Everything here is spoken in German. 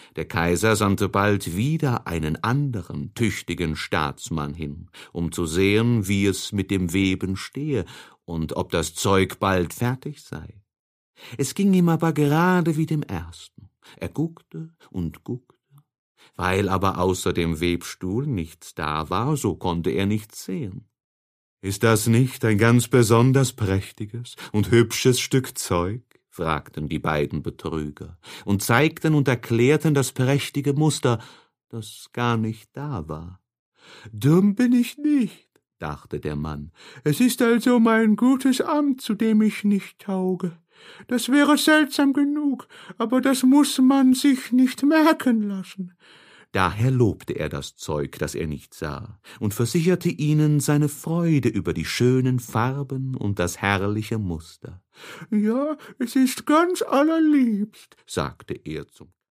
Der Kaiser sandte bald wieder einen anderen tüchtigen Staatsmann hin, um zu sehen, wie es mit dem Weben stehe und ob das Zeug bald fertig sei. Es ging ihm aber gerade wie dem ersten. Er guckte und guckte. Weil aber außer dem Webstuhl nichts da war, so konnte er nichts sehen. »Ist das nicht ein ganz besonders prächtiges und hübsches Stück Zeug?« fragten die beiden Betrüger und zeigten und erklärten das prächtige Muster, das gar nicht da war. »Dumm bin ich nicht«, dachte der Mann, »es ist also mein gutes Amt, zu dem ich nicht tauge. Das wäre seltsam genug, aber das muß man sich nicht merken lassen.« Daher lobte er das Zeug, das er nicht sah, und versicherte ihnen seine Freude über die schönen Farben und das herrliche Muster. »Ja, es ist ganz allerliebst«, sagte er zum